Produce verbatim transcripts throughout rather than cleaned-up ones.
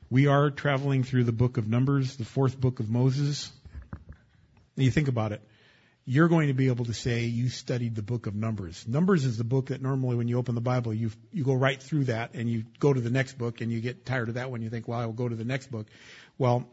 We are traveling through the book of Numbers, the fourth book of Moses. And you think about it. You're going to be able to say you studied the book of Numbers. Numbers is the book that normally when you open the Bible, you you go right through that and you go to the next book and you get tired of that one. You think, well, I will go to the next book. Well,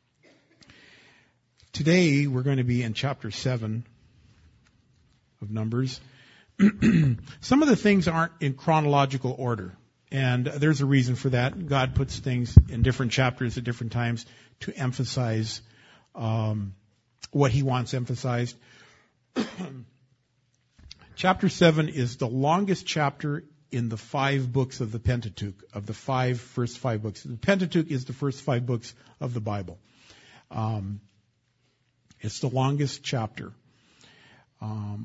today we're going to be in chapter seven of Numbers. Some of the things aren't in chronological order. And there's a reason for that. God puts things in different chapters at different times to emphasize um, what he wants emphasized. Chapter seven is the longest chapter in the five books of the Pentateuch, of the five first five books. The Pentateuch is the first five books of the Bible. Um, it's the longest chapter. Um,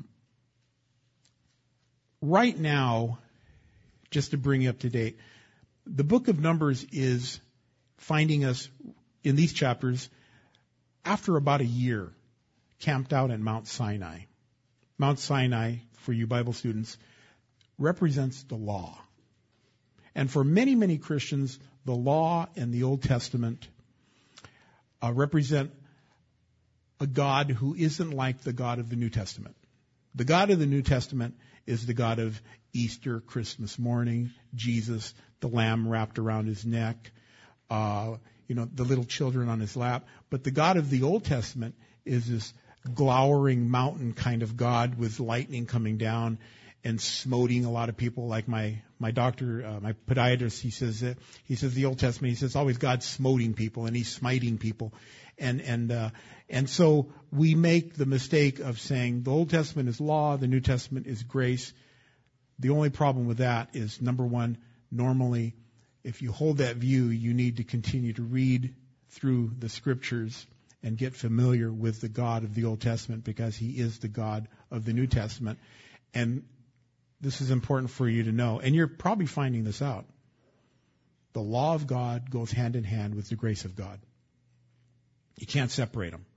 right now, just to bring you up to date, the book of Numbers is finding us in these chapters after about a year camped out at Mount Sinai. Mount Sinai, for you Bible students, represents the law. And for many, many Christians, the law and the Old Testament uh, represent a God who isn't like the God of the New Testament. The God of the New Testament is the God of Easter, Christmas morning, Jesus, the lamb wrapped around his neck, uh, you know, the little children on his lap. But the God of the Old Testament is this glowering mountain kind of God with lightning coming down and smoting a lot of people. Like my my doctor, uh, my podiatrist, he says uh, he says the Old Testament, he says always God's smoting people and he's smiting people, and and uh, and so we make the mistake of saying the Old Testament is law, the New Testament is grace. The only problem with that is, number one, normally if you hold that view, you need to continue to read through the scriptures and get familiar with the God of the Old Testament because he is the God of the New Testament. And this is important for you to know. And you're probably finding this out. The law of God goes hand in hand with the grace of God. You can't separate them.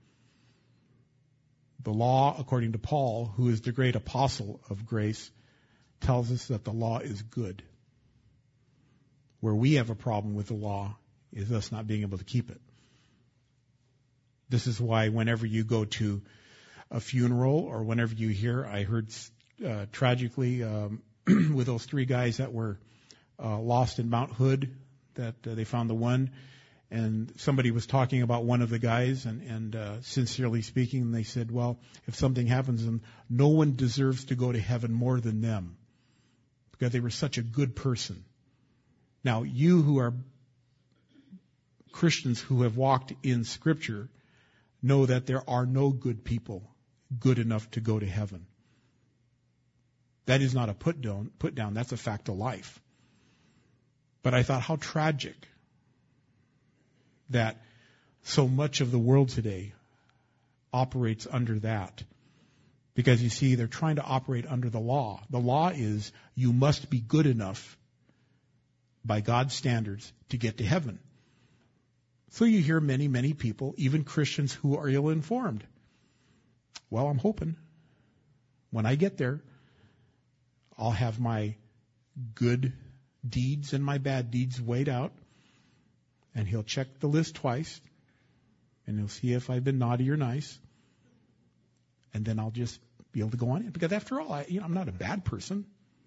The law, according to Paul, who is the great apostle of grace, tells us that the law is good. Where we have a problem with the law is us not being able to keep it. This is why whenever you go to a funeral or whenever you hear, I heard uh, tragically um, with those three guys that were uh, lost in Mount Hood, that uh, they found the one, and somebody was talking about one of the guys, and, and uh, sincerely speaking, they said, well, if something happens to them, no one deserves to go to heaven more than them because they were such a good person. Now, you who are Christians who have walked in Scripture know that there are no good people good enough to go to heaven. That is not a put down, put down. That's a fact of life. But I thought, how tragic that so much of the world today operates under that. Because you see, they're trying to operate under the law. The law is you must be good enough by God's standards to get to heaven. So you hear many, many people, even Christians who are ill-informed. Well, I'm hoping when I get there, I'll have my good deeds and my bad deeds weighed out, and he'll check the list twice, and he'll see if I've been naughty or nice, and then I'll just be able to go on in. Because after all, I, you know, I'm not a bad person.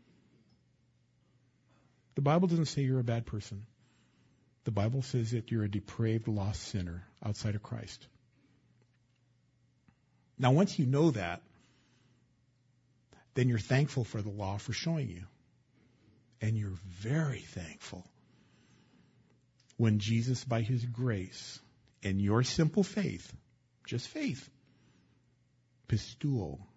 The Bible doesn't say you're a bad person. The Bible says that you're a depraved, lost sinner outside of Christ. Now, once you know that, then you're thankful for the law for showing you. And you're very thankful when Jesus, by his grace and your simple faith, just faith, pistuo,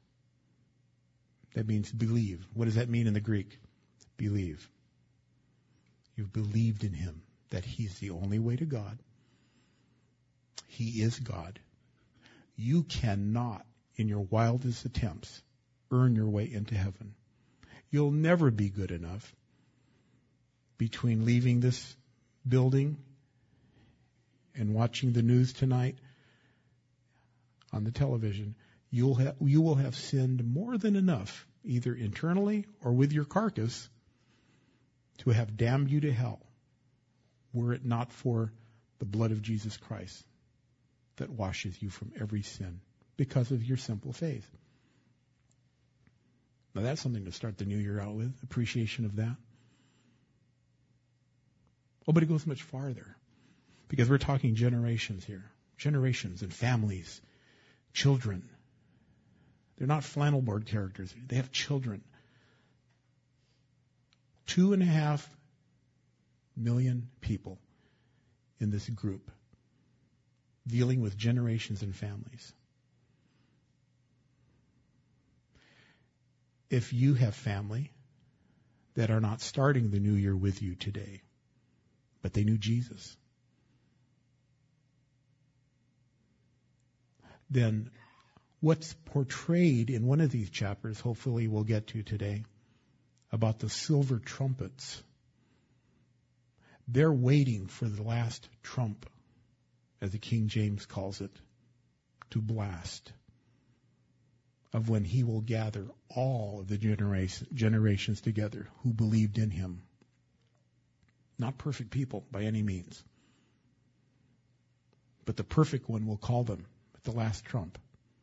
that means believe. What does that mean in the Greek? Believe. You've believed in him, that he's the only way to God. He is God. You cannot, in your wildest attempts, earn your way into heaven. You'll never be good enough. Between leaving this building and watching the news tonight on the television, you'll ha- you will have sinned more than enough, either internally or with your carcass, to have damned you to hell. were it not for the blood of Jesus Christ that washes you from every sin because of your simple faith. Now that's something to start the new year out with, appreciation of that. Oh, but it goes much farther because we're talking generations here. Generations and families, children. They're not flannel board characters. They have children. Two and a half million people in this group dealing with generations and families. If you have family that are not starting the new year with you today, but they knew Jesus, then what's portrayed in one of these chapters, hopefully we'll get to today, about the silver trumpets. They're waiting for the last trump, as the King James calls it, to blast, of when he will gather all of the generation, generations together who believed in him. Not perfect people by any means, but the perfect one will call them at the last trump.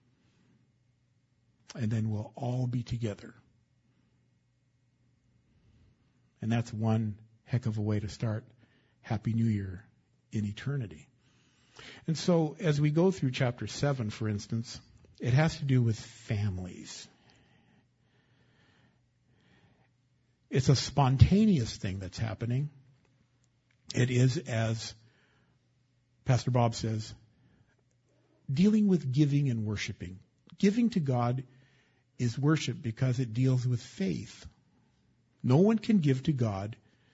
And then we'll all be together. And that's one heck of a way to start Happy New Year in eternity. And so as we go through chapter seven, for instance, it has to do with families. It's a spontaneous thing that's happening. It is, as Pastor Bob says, dealing with giving and worshiping. Giving to God is worship because it deals with faith. No one can give to God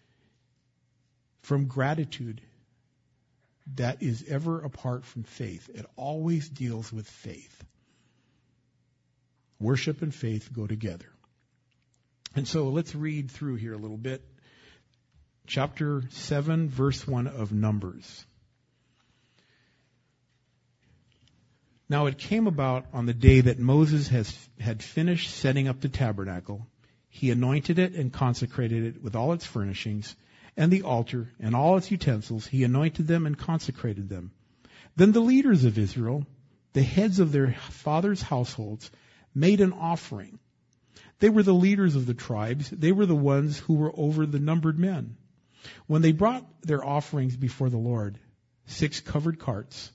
from gratitude that is ever apart from faith. It always deals with faith. Worship and faith go together. And so let's read through here a little bit. Chapter seven, verse one of Numbers. Now it came about on the day that Moses has, had finished setting up the tabernacle. He anointed it and consecrated it with all its furnishings, and the altar and all its utensils. He anointed them and consecrated them. Then the leaders of Israel, the heads of their fathers' households, made an offering. They were the leaders of the tribes. They were the ones who were over the numbered men. When they brought their offerings before the Lord, six covered carts,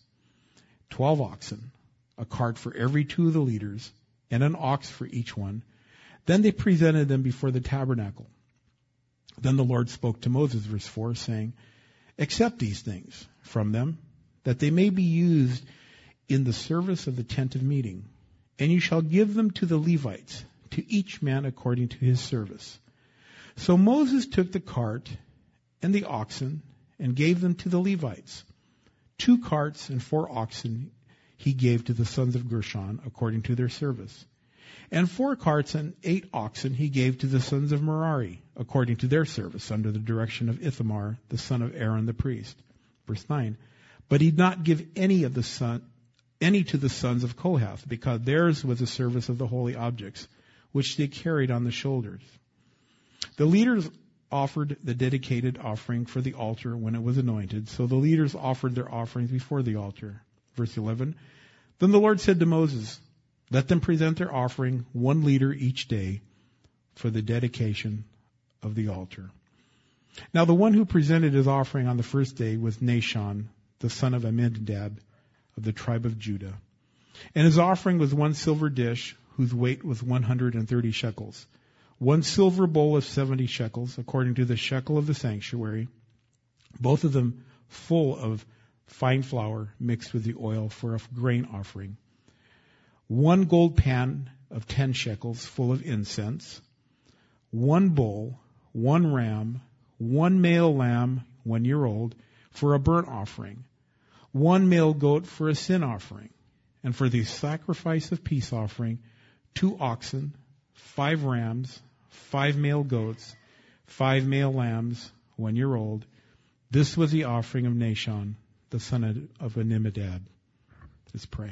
twelve oxen, a cart for every two of the leaders, and an ox for each one, then they presented them before the tabernacle. Then the Lord spoke to Moses, verse four, saying, accept these things from them, that they may be used in the service of the tent of meeting. And you shall give them to the Levites, to each man according to his service. So Moses took the cart and the oxen and gave them to the Levites. Two carts and four oxen he gave to the sons of Gershon according to their service. And four carts and eight oxen he gave to the sons of Merari according to their service, under the direction of Ithamar, the son of Aaron the priest. Verse nine. But he did not give any of the son, any to the sons of Kohath, because theirs was the service of the holy objects, which they carried on the shoulders. The leaders offered the dedicated offering for the altar when it was anointed. So the leaders offered their offerings before the altar. Verse eleven. Then the Lord said to Moses, let them present their offering, one leader each day, for the dedication of the altar. Now the one who presented his offering on the first day was Nahshon, the son of Amminadab, of the tribe of Judah. And his offering was one silver dish, whose weight was one hundred thirty shekels, one silver bowl of seventy shekels, according to the shekel of the sanctuary, both of them full of fine flour mixed with the oil for a grain offering, one gold pan of ten shekels full of incense, one bull, one ram, one male lamb, one year old, for a burnt offering, one male goat for a sin offering, and for the sacrifice of peace offering, two oxen, five rams, five male goats, five male lambs, one year old. This was the offering of Nahshon, the son of Amminadab. Let's pray.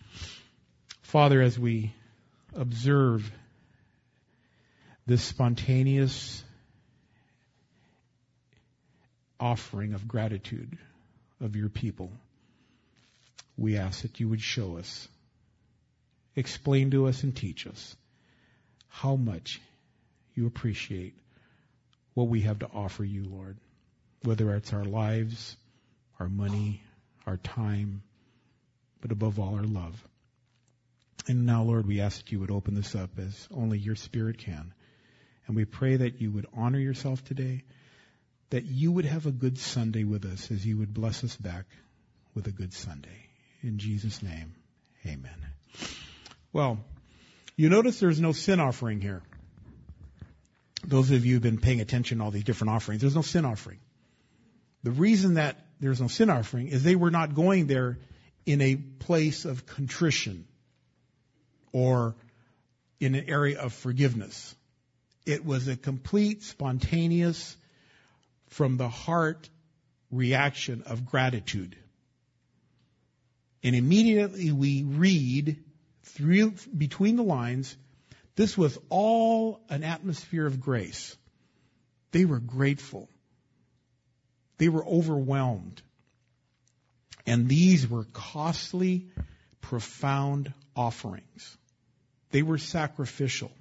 Father, as we observe this spontaneous offering of gratitude of your people, we ask that you would show us, explain to us and teach us how much you appreciate what we have to offer you, Lord, whether it's our lives, our money, our time, but above all, our love. And now, Lord, we ask that you would open this up as only your Spirit can. And we pray that you would honor yourself today, that you would have a good Sunday with us as you would bless us back with a good Sunday. In Jesus' name, amen. Well, you notice there's no sin offering here. Those of you who've been paying attention to all these different offerings, there's no sin offering. The reason that there's no sin offering is they were not going there in a place of contrition or in an area of forgiveness. It was a complete, spontaneous, from the heart reaction of gratitude. And immediately we read through between the lines, this was all an atmosphere of grace. They were grateful. They were overwhelmed. And these were costly, profound offerings. They were sacrificial.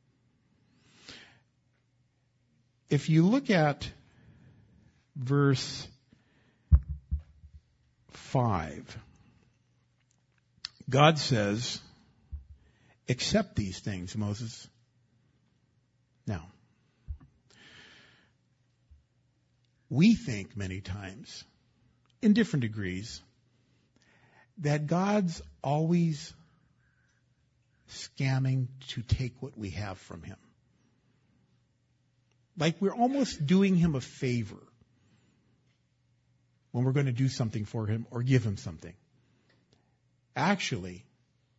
If you look at verse five, God says, accept these things, Moses. Now, we think many times, in different degrees, that God's always scamming to take what we have from him. Like we're almost doing him a favor when we're going to do something for him or give him something. Actually,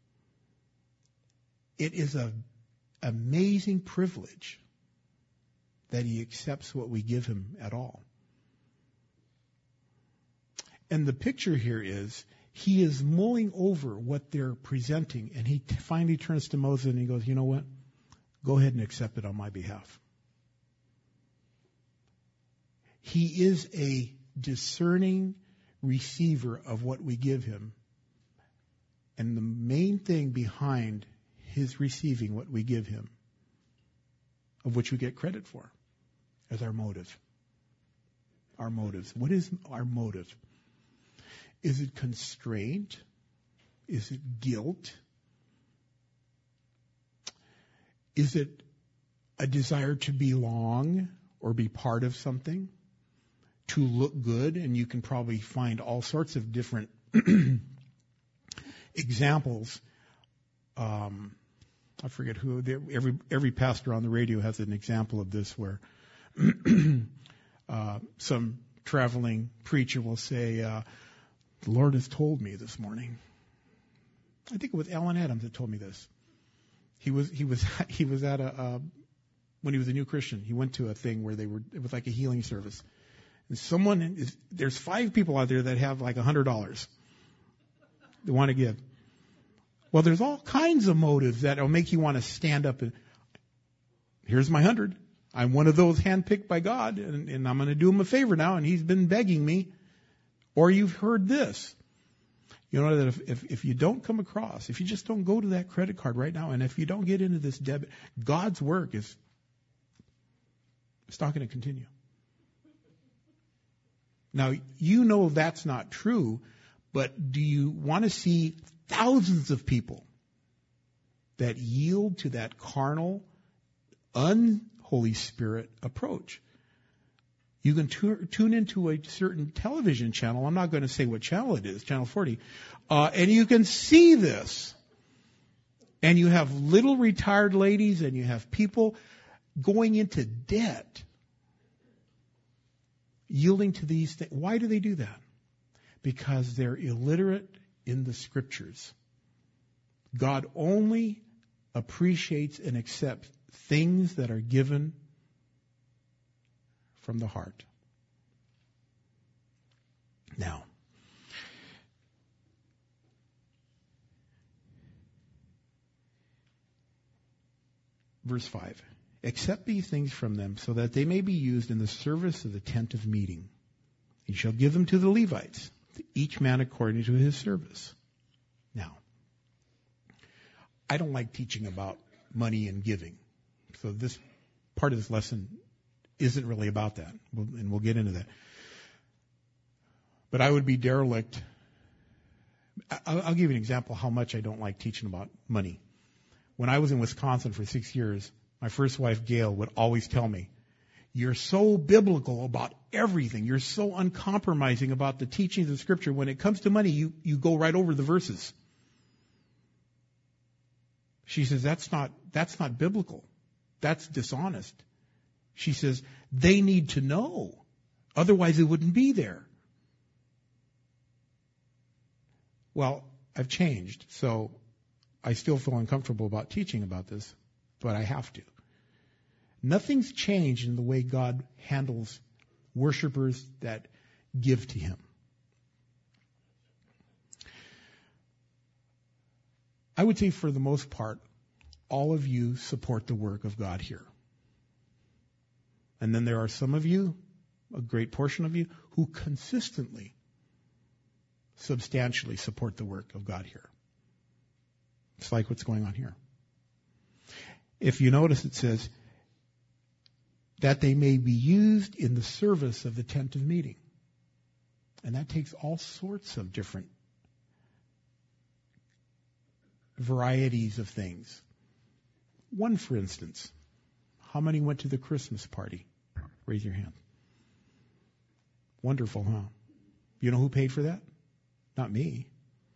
it is an amazing privilege that he accepts what we give him at all. And the picture here is he is mulling over what they're presenting, and he t- finally turns to Moses and he goes, you know what? Go ahead and accept it on my behalf. He is a discerning receiver of what we give him. And the main thing behind his receiving what we give him, of which we get credit for, is our motive. Our motives. What is our motive? Is it constraint? Is it guilt? Is it a desire to belong or be part of something? To look good? And you can probably find all sorts of different examples. Um, I forget who. Every every pastor on the radio has an example of this, where uh, some traveling preacher will say, uh, "The Lord has told me this morning." I think it was Alan Adams that told me this. He was he was he was at a uh, when he was a new Christian. He went to a thing where they were it was like a healing service. And someone is, there's five people out there that have like a hundred dollars they want to give. Well, there's all kinds of motives that will make you want to stand up and, here's my hundred. I'm one of those handpicked by God, and, and I'm going to do him a favor now, and he's been begging me. Or you've heard this. You know that if, if, if you don't come across, if you just don't go to that credit card right now, and if you don't get into this debit, God's work is it's not going to continue. Now, you know that's not true, but do you want to see thousands of people that yield to that carnal, unholy spirit approach? You can tu- tune into a certain television channel. I'm not going to say what channel it is, Channel forty, uh, and you can see this. And you have little retired ladies, and you have people going into debt, yielding to these things. Why do they do that? Because they're illiterate in the scriptures. God only appreciates and accepts things that are given from the heart. Now, verse five. Accept these things from them so that they may be used in the service of the tent of meeting. You shall give them to the Levites, to each man according to his service. Now, I don't like teaching about money and giving. So this part of this lesson isn't really about that. We'll, and we'll get into that. But I would be derelict. I'll, I'll give you an example how much I don't like teaching about money. When I was in Wisconsin for six years, my first wife, Gail, would always tell me, you're so biblical about everything. You're so uncompromising about the teachings of Scripture. When it comes to money, you, you go right over the verses. She says, that's not, that's not biblical. That's dishonest. She says, they need to know. Otherwise, it wouldn't be there. Well, I've changed, so I still feel uncomfortable about teaching about this, but I have to. Nothing's changed in the way God handles worshipers that give to Him. I would say for the most part, all of you support the work of God here. And then there are some of you, a great portion of you, who consistently, substantially support the work of God here. It's like what's going on here. If you notice, it says, that they may be used in the service of the tent of meeting. And that takes all sorts of different varieties of things. One, for instance, how many went to the Christmas party? Raise your hand. Wonderful, huh? You know who paid for that? Not me.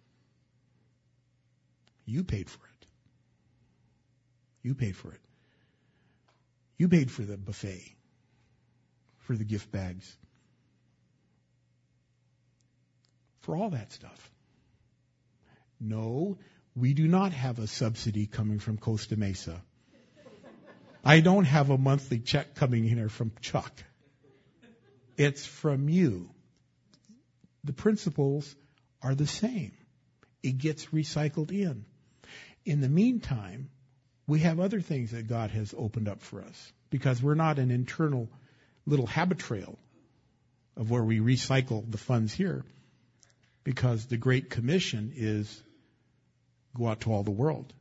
You paid for it. You paid for it. You paid for the buffet, for the gift bags, for all that stuff. No, we do not have a subsidy coming from Costa Mesa. I don't have a monthly check coming in here from Chuck. It's from you. The principles are the same. It gets recycled in. In the meantime, we have other things that God has opened up for us because we're not an internal little habit trail of where we recycle the funds here, because the Great Commission is go out to all the world.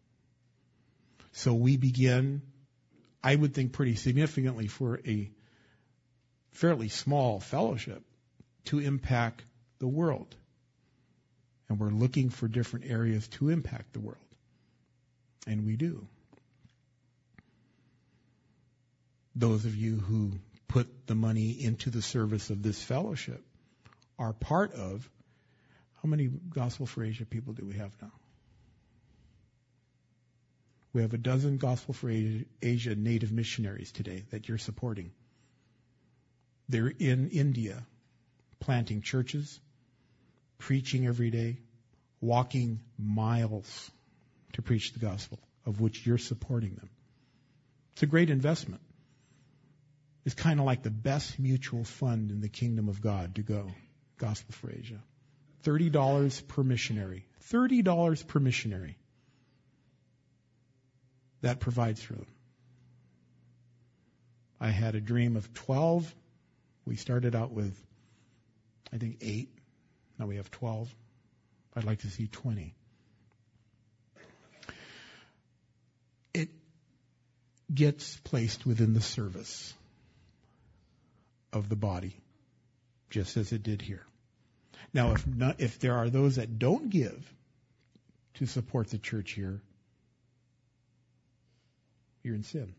So we begin, I would think pretty significantly for a fairly small fellowship, to impact the world. And we're looking for different areas to impact the world. And we do. Those of you who put the money into the service of this fellowship are part of, how many Gospel for Asia people do we have now? We have a dozen Gospel for Asia native missionaries today that you're supporting. They're in India, planting churches, preaching every day, walking miles to preach the gospel, of which you're supporting them. It's a great investment. It's kind of like the best mutual fund in the kingdom of God to go, Gospel for Asia. thirty dollars per missionary. thirty dollars per missionary. That provides for them. I had a dream of twelve. We started out with, I think, eight. Now we have twelve. I'd like to see twenty. It gets placed within the service of the body, just as it did here. Now, if not, if there are those that don't give to support the church here, you're in sin.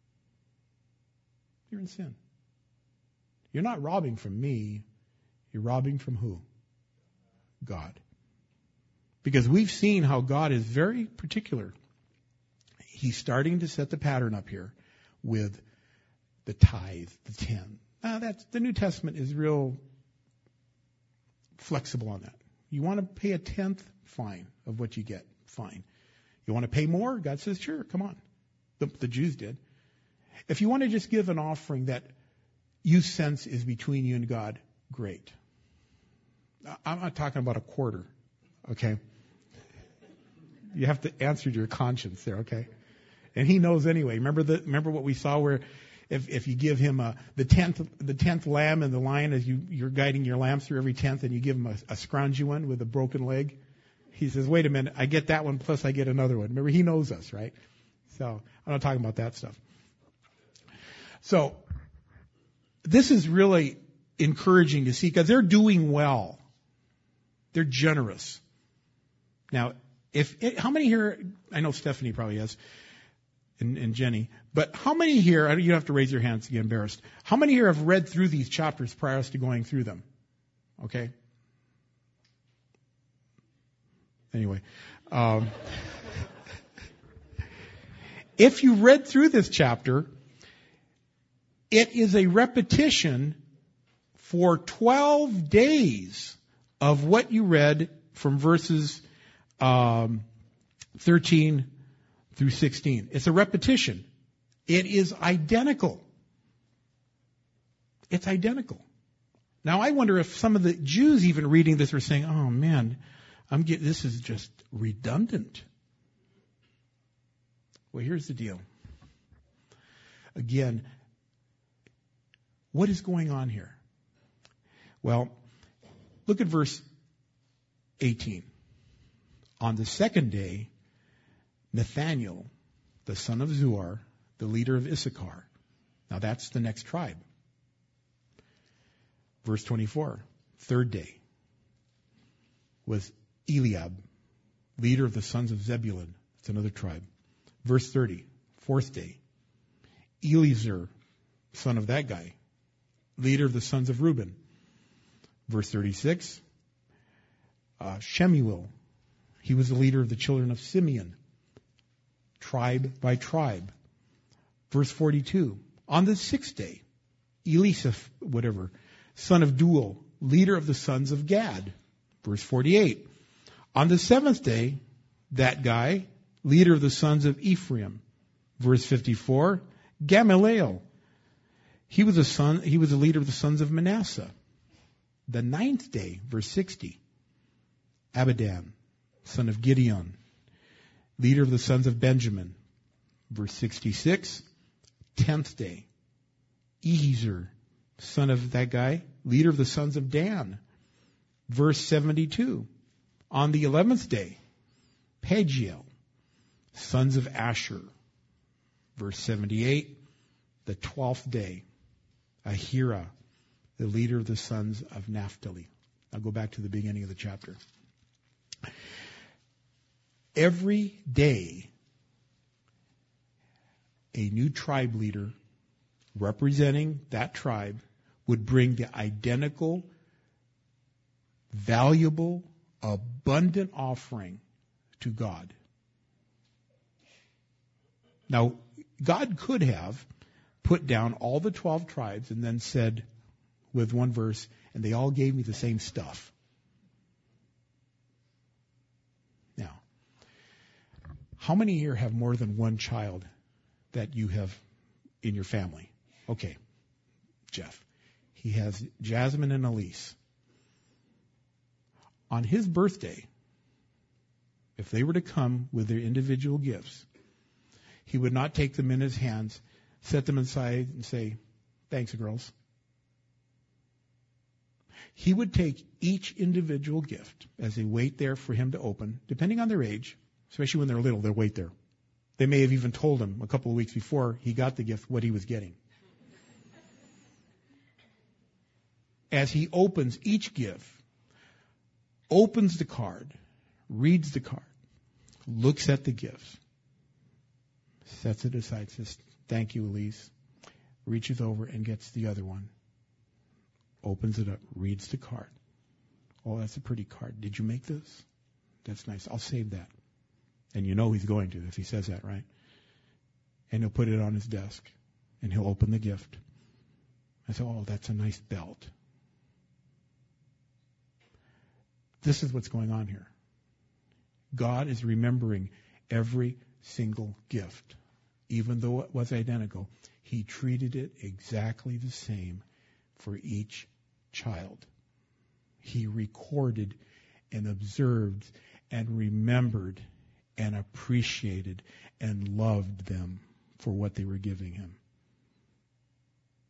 You're in sin. You're not robbing from me. You're robbing from who? God. Because we've seen how God is very particular. He's starting to set the pattern up here with the tithe, the ten. Now, that's, the New Testament is real flexible on that. You want to pay a tenth? Fine. Of what you get? Fine. You want to pay more? God says, sure, come on. The, the Jews did. If you want to just give an offering that you sense is between you and God, great. I'm not talking about a quarter, okay? You have to answer to your conscience there, okay? And He knows anyway. Remember the remember what we saw where If if you give him a the tenth the tenth lamb and the lion as you you're guiding your lambs through every tenth, and you give him a, a scroungy one with a broken leg, he says, "Wait a minute, I get that one plus I get another one." Remember, he knows us, right? So I'm not talking about that stuff. So this is really encouraging to see because they're doing well. They're generous. Now, if it, how many here? I know Stephanie probably has. And, and Jenny. But how many here, you don't have to raise your hands to get embarrassed, how many here have read through these chapters prior to going through them? Okay? Anyway. Um, if you read through this chapter, it is a repetition for twelve days of what you read from verses um, thirteen through sixteen. It's a repetition. It is identical. It's identical. Now I wonder if some of the Jews even reading this are saying, "Oh man, I'm getting this is just redundant." Well, here's the deal. Again, what is going on here? Well, look at verse eighteen. On the second day, Nathaniel, the son of Zuar, the leader of Issachar. Now that's the next tribe. Verse twenty-four, third day, was Eliab, leader of the sons of Zebulun. It's another tribe. Verse thirty, fourth day, Eliezer, son of that guy, leader of the sons of Reuben. Verse thirty-six, uh, Shemuel, he was the leader of the children of Simeon. Tribe by tribe. Verse forty-two. On the sixth day, Elisaph, whatever, son of Duel, leader of the sons of Gad. Verse forty-eight. On the seventh day, that guy, leader of the sons of Ephraim. Verse fifty-four. Gamaliel. He was a son, he was a leader of the sons of Manasseh. The ninth day, verse sixty. Abidan, son of Gideon, leader of the sons of Benjamin. Verse sixty-six, tenth day, Ezer, son of that guy, leader of the sons of Dan. Verse seventy-two, on the eleventh day, Pagiel, sons of Asher. Verse seventy-eight, the twelfth day, Ahira, the leader of the sons of Naphtali. I'll go back to the beginning of the chapter. Every day, a new tribe leader representing that tribe would bring the identical, valuable, abundant offering to God. Now, God could have put down all the twelve tribes and then said with one verse, and they all gave me the same stuff. Now, how many here have more than one child that you have in your family? Okay, Jeff. He has Jasmine and Elise. On his birthday, if they were to come with their individual gifts, he would not take them in his hands, set them aside, and say, "Thanks, girls." He would take each individual gift as they wait there for him to open, depending on their age, especially when they're little, they'll wait there. They may have even told him a couple of weeks before he got the gift what he was getting. As he opens each gift, opens the card, reads the card, looks at the gift, sets it aside, says, "Thank you, Elise," reaches over and gets the other one, opens it up, reads the card. "Oh, that's a pretty card. Did you make this? That's nice. I'll save that." And you know he's going to if he says that, right? And he'll put it on his desk, and he'll open the gift. I say, "Oh, that's a nice belt." This is what's going on here. God is remembering every single gift. Even though it was identical, he treated it exactly the same for each child. He recorded and observed and remembered and appreciated and loved them for what they were giving him.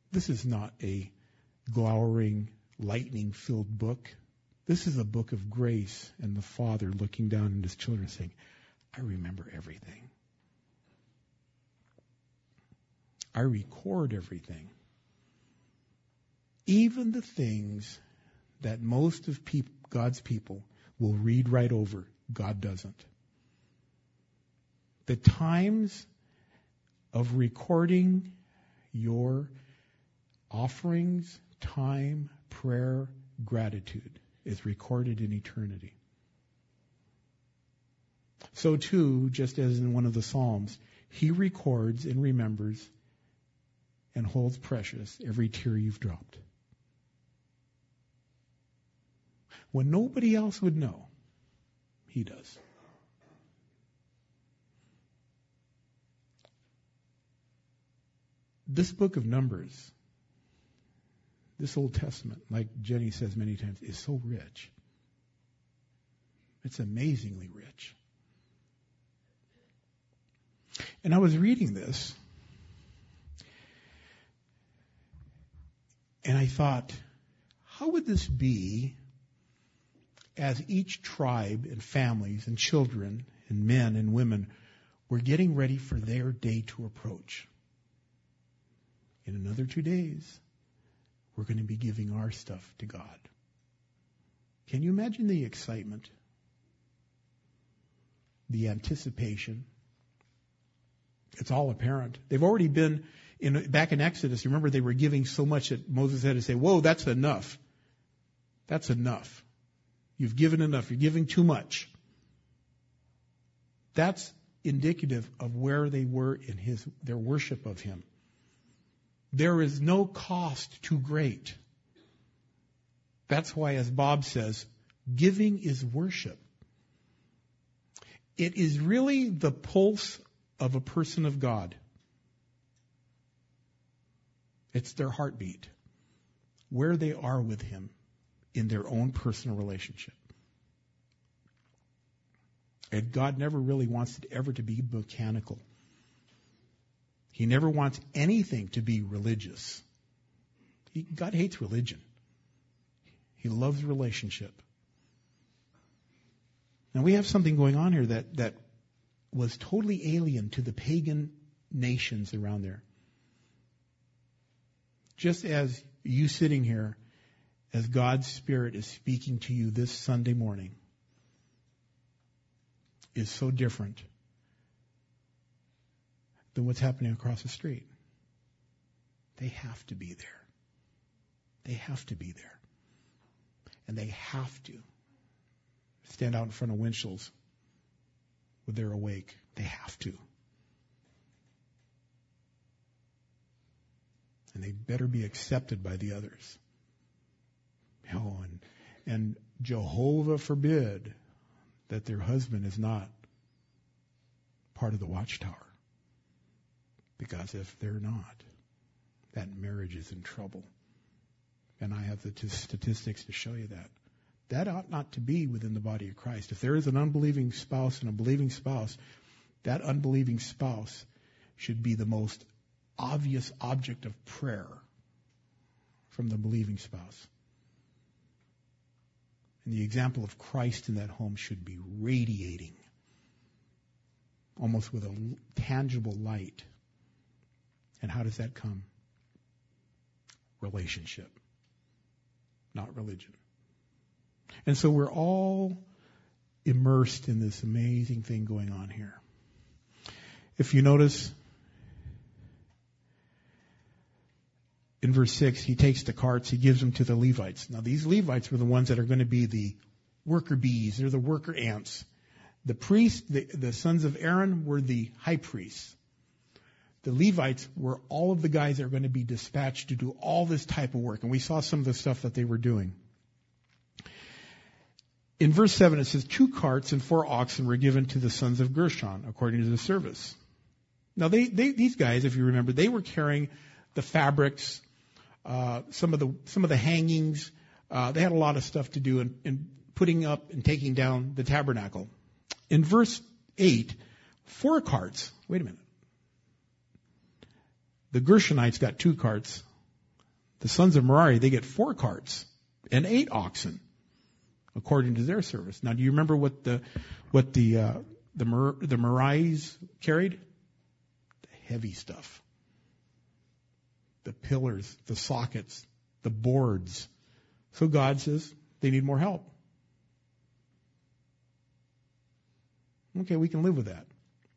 This is not a glowering, lightning-filled book. This is a book of grace and the Father looking down at his children saying, I remember everything. I record everything. Even the things that most of peop- God's people will read right over, God doesn't. The times of recording your offerings, time, prayer, gratitude is recorded in eternity. So too, just as in one of the Psalms, he records and remembers and holds precious every tear you've dropped. When nobody else would know, he does. This book of Numbers, this Old Testament, like Jenny says many times, is so rich. It's amazingly rich. And I was reading this, and I thought, how would this be as each tribe and families and children and men and women were getting ready for their day to approach? In another two days, we're going to be giving our stuff to God. Can you imagine the excitement, the anticipation? It's all apparent. They've already been in back in Exodus. Remember, they were giving so much that Moses had to say, "Whoa, that's enough. That's enough. You've given enough. You're giving too much." That's indicative of where they were in his their worship of him. There is no cost too great. That's why, as Bob says, giving is worship. It is really the pulse of a person of God. It's their heartbeat, where they are with him in their own personal relationship. And God never really wants it ever to be mechanical. He never wants anything to be religious. He, God hates religion. He loves relationship. Now we have something going on here that, that was totally alien to the pagan nations around there. Just as you sitting here, as God's Spirit is speaking to you this Sunday morning, is so different than what's happening across the street. They have to be there. They have to be there. And they have to stand out in front of windshields when they're awake. They have to. And they better be accepted by the others. Oh, and, and Jehovah forbid that their husband is not part of the watchtower. Because if they're not, that marriage is in trouble. And I have the t- statistics to show you that. That ought not to be within the body of Christ. If there is an unbelieving spouse and a believing spouse, that unbelieving spouse should be the most obvious object of prayer from the believing spouse. And the example of Christ in that home should be radiating, almost with a tangible light. And how does that come? Relationship, not religion. And so we're all immersed in this amazing thing going on here. If you notice, in verse six, he takes the carts, he gives them to the Levites. Now these Levites were the ones that are going to be the worker bees, they're the worker ants. The priests, the, the sons of Aaron, were the high priests. The Levites were all of the guys that are going to be dispatched to do all this type of work. And we saw some of the stuff that they were doing. In verse seven, it says, two carts and four oxen were given to the sons of Gershon, according to the service. Now, they, they, these guys, if you remember, they were carrying the fabrics, uh, some of the some of the hangings. Uh, they had a lot of stuff to do in, in putting up and taking down the tabernacle. In verse eight, four carts. Wait a minute. The Gershonites got two carts. The sons of Merari, they get four carts and eight oxen, according to their service. Now, do you remember what the what the uh, the Mer, the Meraris carried? The heavy stuff, the pillars, the sockets, the boards. So God says they need more help. Okay, we can live with that.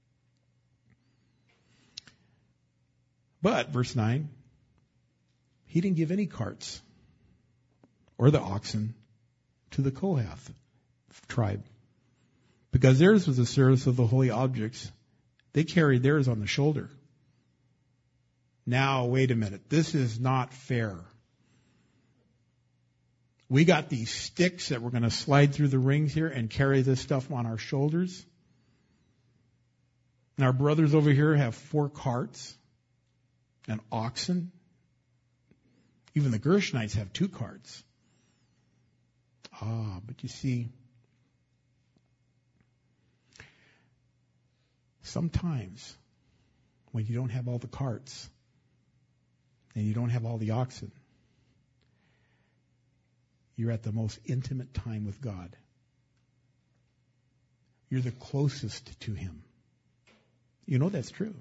But, verse nine, he didn't give any carts or the oxen to the Kohath tribe, because theirs was the service of the holy objects. They carried theirs on the shoulder. Now, wait a minute. This is not fair. We got these sticks that we're going to slide through the rings here and carry this stuff on our shoulders. And our brothers over here have four carts and oxen. Even the Gershonites have two carts. Ah, but you see, sometimes when you don't have all the carts and you don't have all the oxen, you're at the most intimate time with God. You're the closest to Him. You know that's true.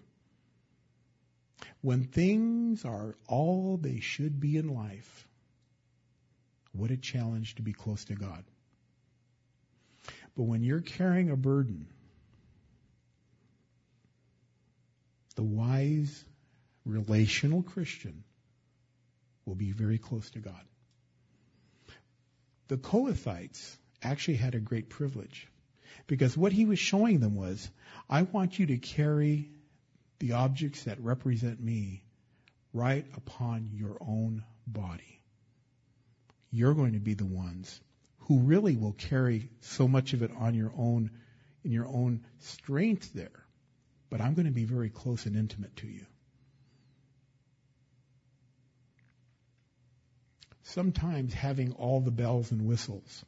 When things are all they should be in life, what a challenge to be close to God. But when you're carrying a burden, the wise, relational Christian will be very close to God. The Kohathites actually had a great privilege, because what he was showing them was, I want you to carry the objects that represent me right upon your own body. You're going to be the ones who really will carry so much of it on your own, in your own strength there. But I'm going to be very close and intimate to you. Sometimes having all the bells and whistles,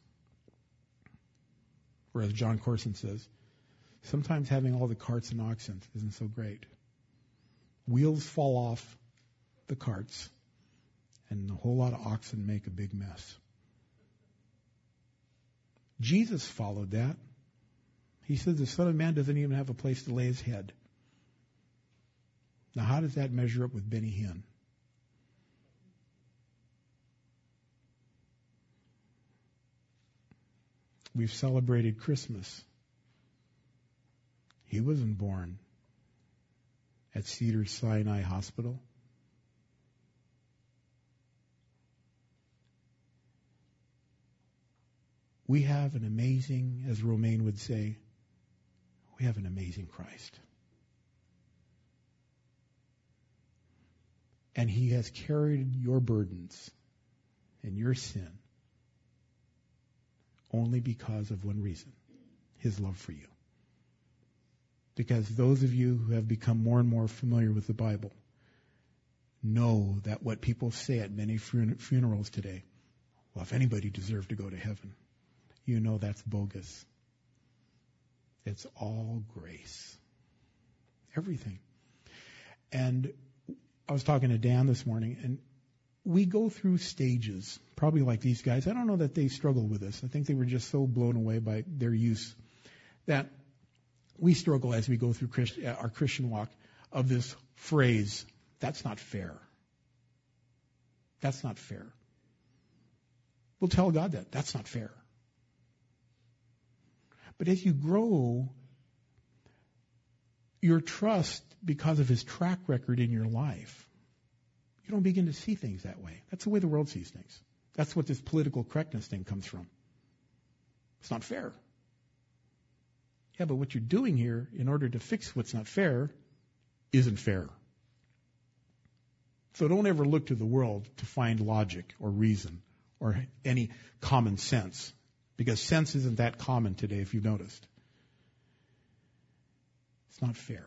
or as John Corson says, sometimes having all the carts and oxen isn't so great. Wheels fall off the carts, and a whole lot of oxen make a big mess. Jesus followed that. He said the Son of Man doesn't even have a place to lay his head. Now, how does that measure up with Benny Hinn? We've celebrated Christmas. He wasn't born at Cedars-Sinai Hospital. We have an amazing, as Romaine would say, we have an amazing Christ. And He has carried your burdens and your sin only because of one reason, His love for you. Because those of you who have become more and more familiar with the Bible know that what people say at many fun- funerals today, well, if anybody deserved to go to heaven, you know that's bogus. It's all grace. Everything. And I was talking to Dan this morning, and we go through stages, probably like these guys. I don't know that they struggle with this. I think they were just so blown away by their use that we struggle as we go through Christ, our Christian walk of this phrase, that's not fair. That's not fair. We'll tell God that. That's not fair. But as you grow, your trust, because of His track record in your life, you don't begin to see things that way. That's the way the world sees things. That's what this political correctness thing comes from. It's not fair. Yeah, but what you're doing here in order to fix what's not fair isn't fair. So don't ever look to the world to find logic or reason or any common sense, because sense isn't that common today, if you've noticed. It's not fair.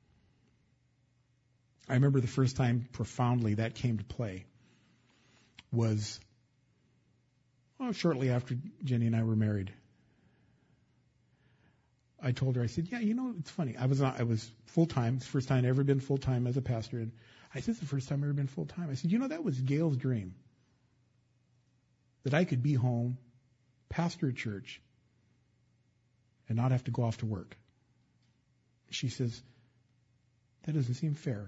I remember the first time profoundly that came to play was oh, shortly after Jenny and I were married. I told her, I said, yeah, you know, it's funny. I was, I was full-time. It's the first time I'd ever been full-time as a pastor. And I said, it's the first time I've ever been full-time. I said, you know, that was Gail's dream. That I could be home, pastor a church, and not have to go off to work. She says, that doesn't seem fair.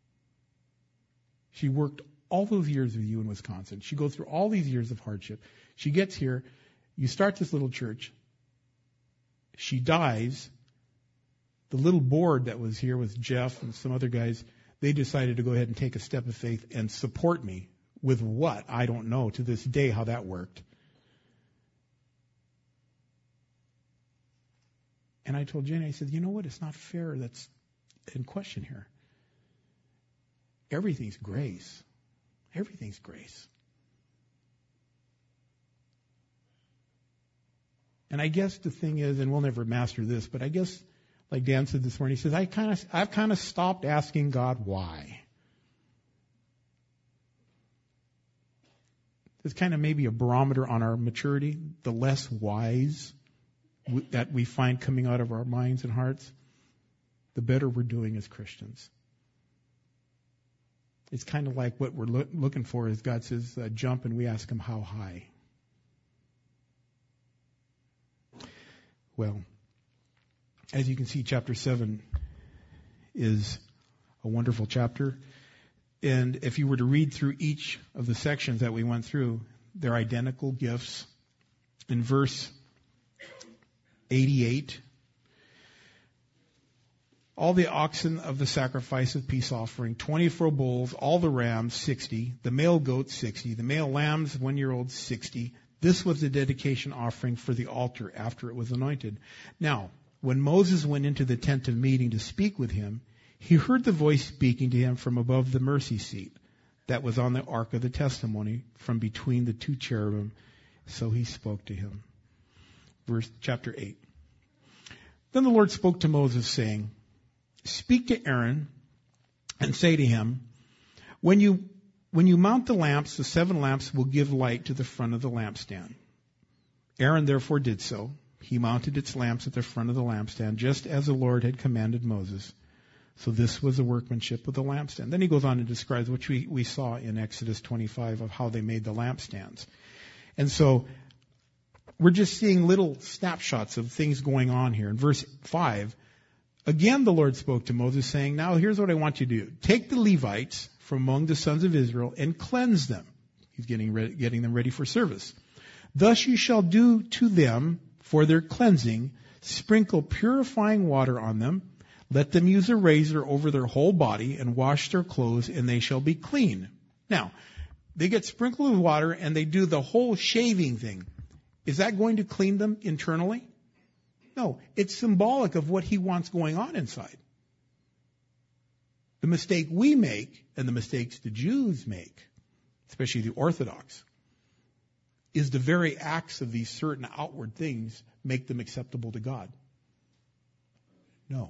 She worked all those years with you in Wisconsin. She goes through all these years of hardship. She gets here. You start this little church. She dies. The little board that was here with Jeff and some other guys, they decided to go ahead and take a step of faith and support me. With what? I don't know to this day how that worked. And I told Jenny, I said, you know what? It's not fair that's in question here. Everything's grace. Everything's grace. And I guess the thing is, and we'll never master this, but I guess, like Dan said this morning, he says, I kind of, I've kind of stopped asking God why. It's kind of maybe a barometer on our maturity. The less wise that we find coming out of our minds and hearts, the better we're doing as Christians. It's kind of like what we're lo- looking for is God says, uh, jump, and we ask him how high. Well, as you can see, chapter seven is a wonderful chapter. And if you were to read through each of the sections that we went through, they're identical gifts. In verse eighty-eight, all the oxen of the sacrifice of peace offering, twenty-four bulls, all the rams, sixty, the male goats, sixty, the male lambs, one-year-olds, sixty. This was the dedication offering for the altar after it was anointed. Now, when Moses went into the tent of meeting to speak with him, he heard the voice speaking to him from above the mercy seat that was on the ark of the testimony from between the two cherubim. So he spoke to him. Verse chapter eight. Then the Lord spoke to Moses, saying, speak to Aaron and say to him, when you when you mount the lamps, the seven lamps will give light to the front of the lampstand. Aaron therefore did so. He mounted its lamps at the front of the lampstand, just as the Lord had commanded Moses. So this was the workmanship of the lampstand. Then he goes on and describes what we, we saw in Exodus twenty-five of how they made the lampstands. And so we're just seeing little snapshots of things going on here. In verse five, again the Lord spoke to Moses, saying, now here's what I want you to do. Take the Levites from among the sons of Israel and cleanse them. He's getting ready, getting them ready for service. Thus you shall do to them for their cleansing, sprinkle purifying water on them. Let them use a razor over their whole body and wash their clothes, and they shall be clean. Now, they get sprinkled with water and they do the whole shaving thing. Is that going to clean them internally? No, it's symbolic of what he wants going on inside. The mistake we make, and the mistakes the Jews make, especially the Orthodox, is the very acts of these certain outward things make them acceptable to God. No.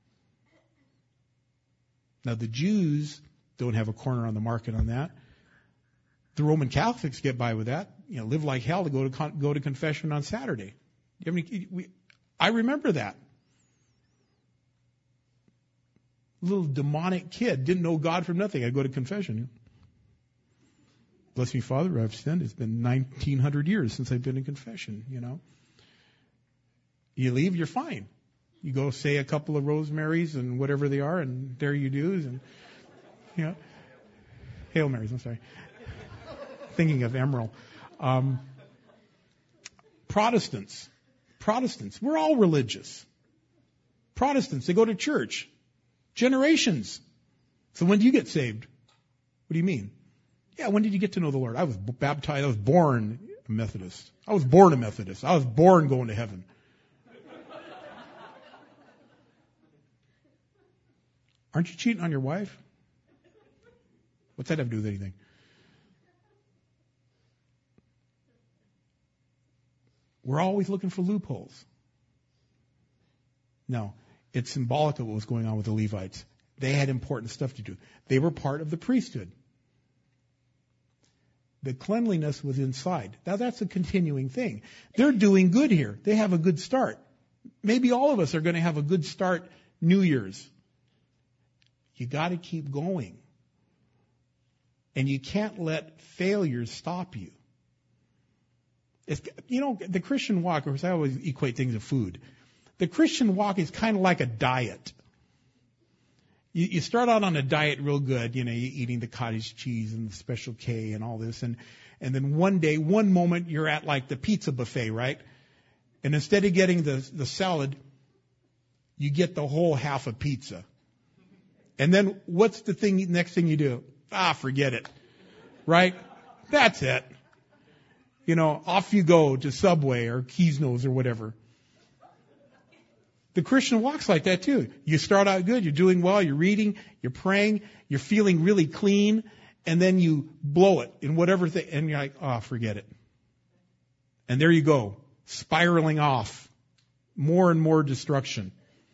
Now the Jews don't have a corner on the market on that. The Roman Catholics get by with that. You know, live like hell to go to con- go to confession on Saturday. You have any, we, I remember that. Little demonic kid, didn't know God from nothing. I go to confession. Bless me, Father, I've sinned. It's been nineteen hundred years since I've been in confession, you know. You leave, you're fine. You go say a couple of rosemarys and whatever they are, and there you do. And, you know, Hail Marys, I'm sorry. Thinking of Emerald. Um, Protestants. Protestants. We're all religious. Protestants, they go to church. Generations. So when do you get saved? What do you mean? Yeah, when did you get to know the Lord? I was baptized. I was born a Methodist. I was born a Methodist. I was born going to heaven. Aren't you cheating on your wife? What's that have to do with anything? We're always looking for loopholes. No, it's symbolic of what was going on with the Levites. They had important stuff to do. They were part of the priesthood. The cleanliness was inside. Now that's a continuing thing. They're doing good here. They have a good start. maybe all of us are going to have a good start New Year's. You got to keep going. And you can't let failures stop you. It's, you know, the Christian walk, of course, I always equate things to food. The Christian walk is kind of like a diet. You, you start out on a diet real good, you know, you're eating the cottage cheese and the Special K and all this. And, and then one day, one moment, you're at like the pizza buffet, right? And instead of getting the, the salad, you get the whole half of pizza. And then what's the thing, next thing you do? Ah, forget it. Right? That's it. You know, off you go to Subway or Quiznos or whatever. The Christian walk's like that too. You start out good, you're doing well, you're reading, you're praying, you're feeling really clean, and then you blow it in whatever thing, and you're like, oh, forget it. And there you go, spiraling off. More and more destruction.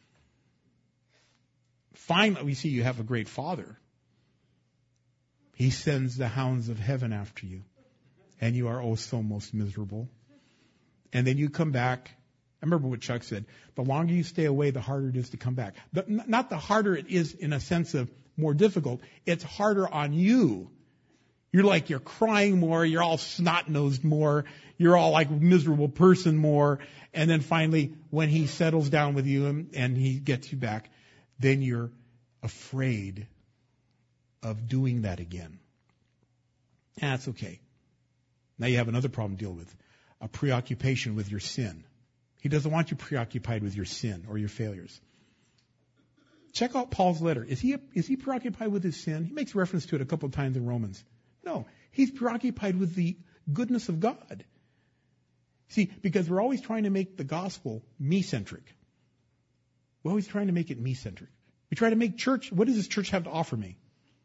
Finally, we see you have a great Father. He sends the hounds of heaven after you. And you are oh so most miserable. And then you come back. I remember what Chuck said. The longer you stay away, the harder it is to come back. But not the harder it is in a sense of more difficult. It's harder on you. You're like, you're crying more. You're all snot-nosed more. You're all like a miserable person more. And then finally, when he settles down with you and, and he gets you back, then you're afraid of doing that again. And that's okay. Now you have another problem to deal with. A preoccupation with your sin. He doesn't want you preoccupied with your sin or your failures. Check out Paul's letter. Is he, is he preoccupied with his sin? He makes reference to it a couple of times in Romans. No, he's preoccupied with the goodness of God. See, because we're always trying to make the gospel me-centric. We're always trying to make it me-centric. We try to make church, what does this church have to offer me?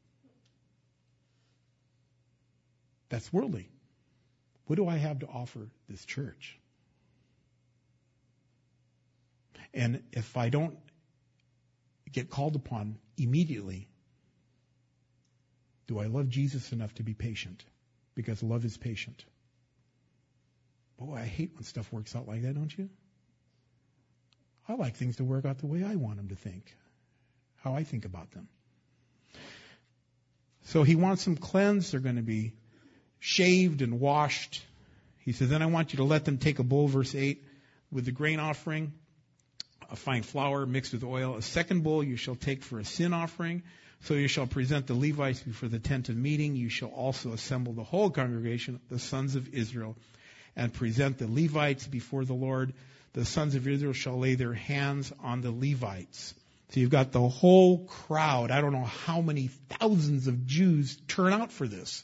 That's worldly. What do I have to offer this church? And if I don't get called upon immediately, do I love Jesus enough to be patient? Because love is patient. Boy, I hate when stuff works out like that, don't you? I like things to work out the way I want them to think, how I think about them. So he wants them cleansed. They're going to be shaved and washed. He says, then I want you to let them take a bowl, verse eight, with the grain offering, a fine flour mixed with oil. A second bowl you shall take for a sin offering. So you shall present the Levites before the tent of meeting. You shall also assemble the whole congregation, the sons of Israel, and present the Levites before the Lord. The sons of Israel shall lay their hands on the Levites. So you've got the whole crowd. I don't know how many thousands of Jews turn out for this.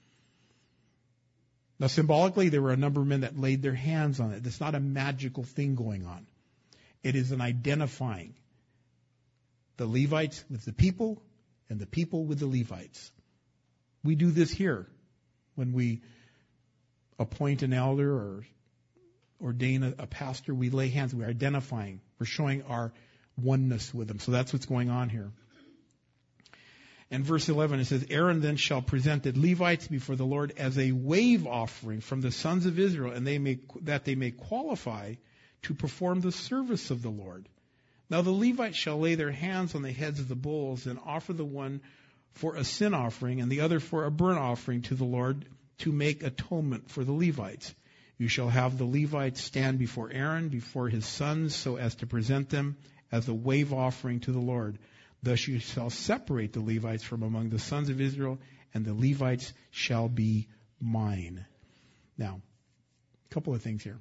Now, symbolically, there were a number of men that laid their hands on it. It's not a magical thing going on. It is an identifying the Levites with the people and the people with the Levites. We do this here when we appoint an elder or ordain a, a pastor. We lay hands. We're identifying. We're showing our oneness with them. So that's what's going on here. And verse eleven, it says, Aaron then shall present the Levites before the Lord as a wave offering from the sons of Israel, and they may, that they may qualify to perform the service of the Lord. Now the Levites shall lay their hands on the heads of the bulls and offer the one for a sin offering and the other for a burnt offering to the Lord to make atonement for the Levites. You shall have the Levites stand before Aaron, before his sons, so as to present them as a wave offering to the Lord. Thus you shall separate the Levites from among the sons of Israel, and the Levites shall be mine. Now, a couple of things here.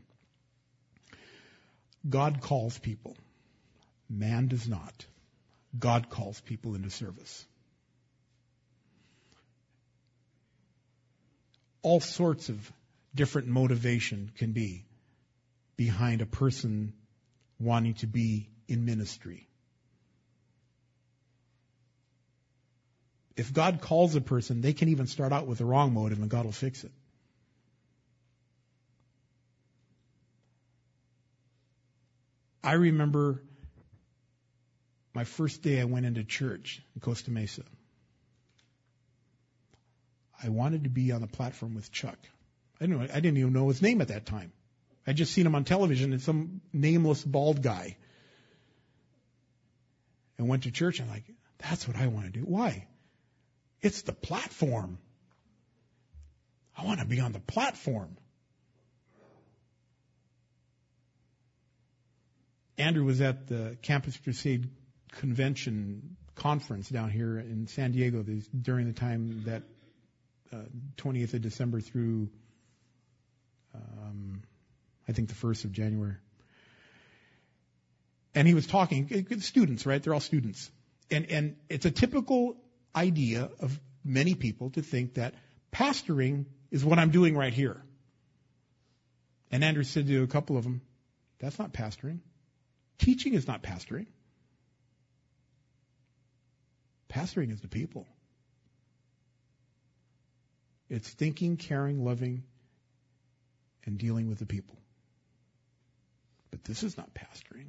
God calls people. Man does not. God calls people into service. All sorts of different motivation can be behind a person wanting to be in ministry. If God calls a person, they can even start out with the wrong motive and God will fix it. I remember my first day I went into church in Costa Mesa. I wanted to be on the platform with Chuck. I didn't know, I didn't even know his name at that time. I just seen him on television. It's some nameless bald guy. And went to church. I'm like, that's what I want to do. Why? It's the platform. I want to be on the platform. Andrew was at the Campus Crusade convention conference down here in San Diego during the time that uh, twentieth of December through, um, I think, the first of January. And he was talking, students, right? They're all students. And, and it's a typical idea of many people to think that pastoring is what I'm doing right here. And Andrew said to a couple of them, that's not pastoring. Teaching is not pastoring. Pastoring is the people. It's thinking, caring, loving, and dealing with the people. But this is not pastoring.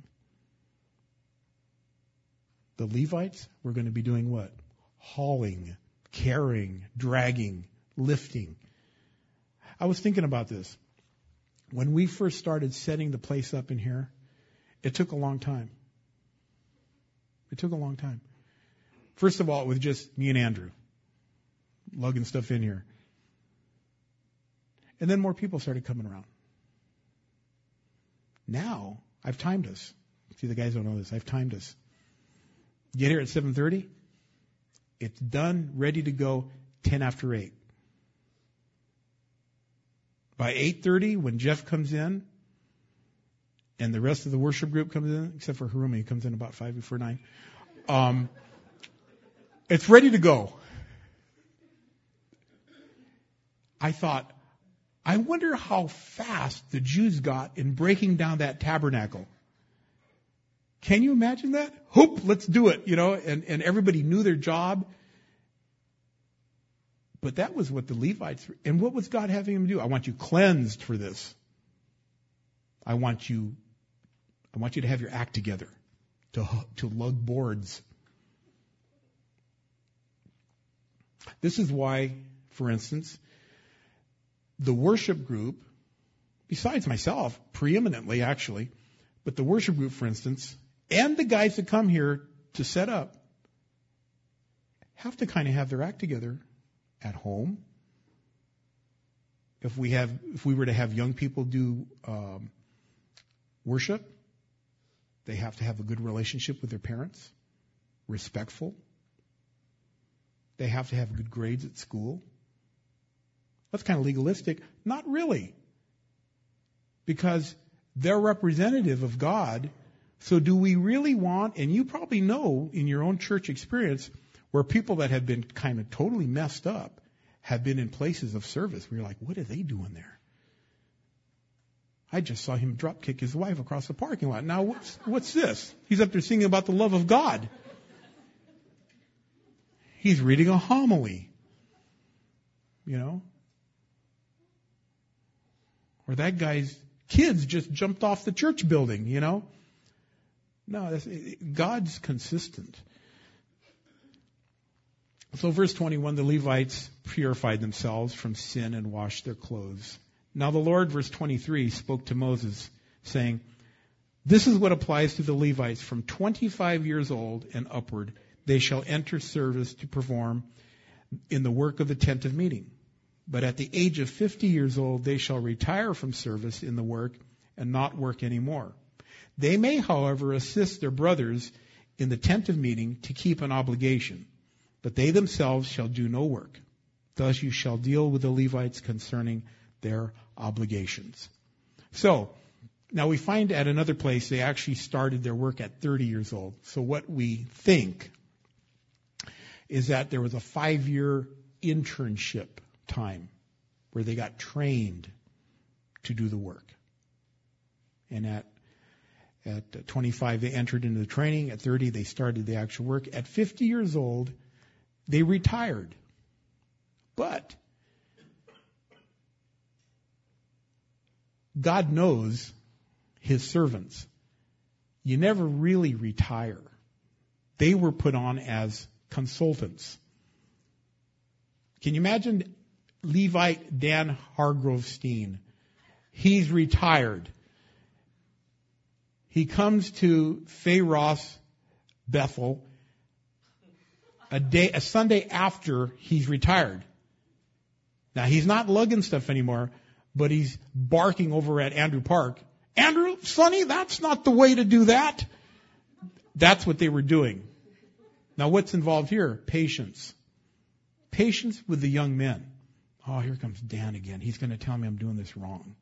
The Levites were going to be doing what? Hauling, carrying, dragging, lifting. I was thinking about this. When we first started setting the place up in here, it took a long time. It took a long time. First of all, it was just me and Andrew lugging stuff in here. And then more people started coming around. Now, I've timed us. See, the guys don't know this. I've timed us. Get here at seven thirty. It's done, ready to go, ten after eight. By eight thirty, when Jeff comes in, and the rest of the worship group comes in, except for Harumi, who comes in about five before nine, um, it's ready to go. I thought, I wonder how fast the Jews got in breaking down that tabernacle. Can you imagine that? Hoop, let's do it, you know, and, and everybody knew their job. But that was what the Levites, and what was God having them do? I want you cleansed for this. I want you, I want you to have your act together, to, to lug boards. This is why, for instance, the worship group, besides myself, preeminently actually, but the worship group, for instance, and the guys that come here to set up, have to kind of have their act together at home. If we have, if we were to have young people do um, worship, they have to have a good relationship with their parents, respectful. They have to have good grades at school. That's kind of legalistic. Not really. Because they're representative of God. So do we really want, and you probably know in your own church experience, where people that have been kind of totally messed up have been in places of service where you're like, what are they doing there? I just saw him drop kick his wife across the parking lot. Now what's, what's this? He's up there singing about the love of God. He's reading a homily. You know? Or that guy's kids just jumped off the church building, you know? No, that's, God's consistent. So verse twenty-one, the Levites purified themselves from sin and washed their clothes. Now the Lord, verse twenty-three, spoke to Moses, saying, this is what applies to the Levites from twenty-five years old and upward. They shall enter service to perform in the work of the tent of meeting. But at the age of fifty years old, they shall retire from service in the work and not work anymore. They may, however, assist their brothers in the tent of meeting to keep an obligation, but they themselves shall do no work. Thus you shall deal with the Levites concerning their obligations. So, now we find at another place they actually started their work at thirty years old. So what we think is that there was a five-year internship time where they got trained to do the work. And at At twenty-five, they entered into the training. At thirty, they started the actual work. At fifty years old, they retired. But God knows his servants. You never really retire. They were put on as consultants. Can you imagine Levite Dan Hargrove Steen? He's retired. He comes to Pharos, Bethel, a day, a Sunday after he's retired. Now, he's not lugging stuff anymore, but he's barking over at Andrew Park. Andrew, Sonny, that's not the way to do that. That's what they were doing. Now, what's involved here? Patience. Patience with the young men. Oh, here comes Dan again. He's going to tell me I'm doing this wrong.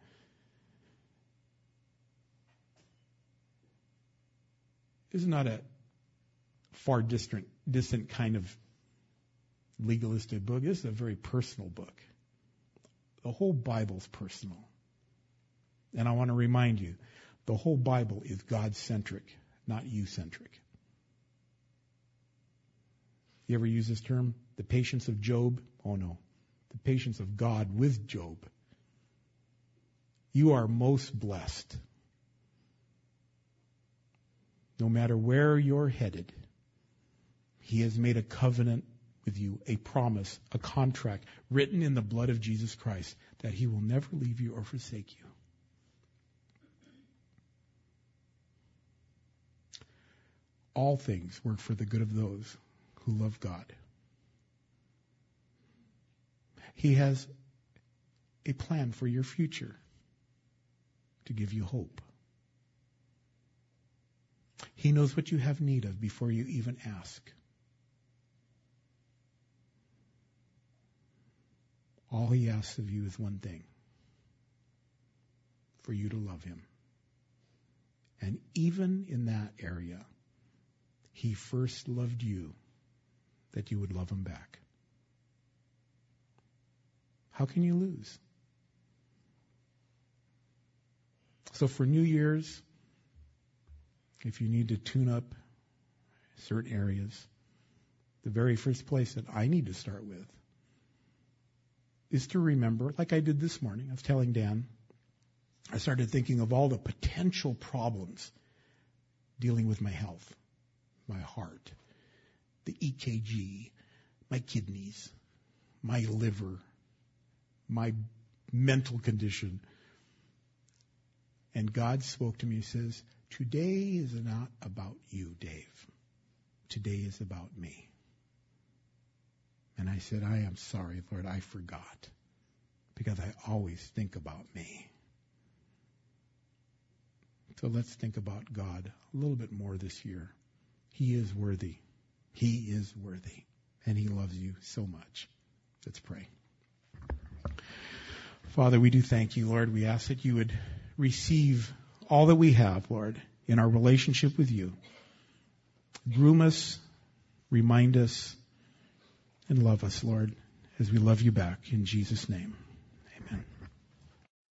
This is not a far distant, distant kind of legalistic book. This is a very personal book. The whole Bible's personal. And I want to remind you, the whole Bible is God-centric, not you-centric. You ever use this term? The patience of Job? Oh no. The patience of God with Job. You are most blessed. No matter where you're headed, He has made a covenant with you, a promise, a contract written in the blood of Jesus Christ that He will never leave you or forsake you. All things work for the good of those who love God. He has a plan for your future to give you hope. He knows what you have need of before you even ask. All He asks of you is one thing: for you to love Him. And even in that area, He first loved you, that you would love Him back. How can you lose? So for New Year's, if you need to tune up certain areas, the very first place that I need to start with is to remember, like I did this morning, I was telling Dan, I started thinking of all the potential problems dealing with my health, my heart, the E K G, my kidneys, my liver, my mental condition. And God spoke to me, He says, today is not about you, Dave. Today is about me. And I said, I am sorry, Lord, I forgot. Because I always think about me. So let's think about God a little bit more this year. He is worthy. He is worthy. And He loves you so much. Let's pray. Father, we do thank you, Lord. We ask that you would receive all that we have, Lord, in our relationship with you. Groom us, remind us, and love us, Lord, as we love you back. In Jesus' name.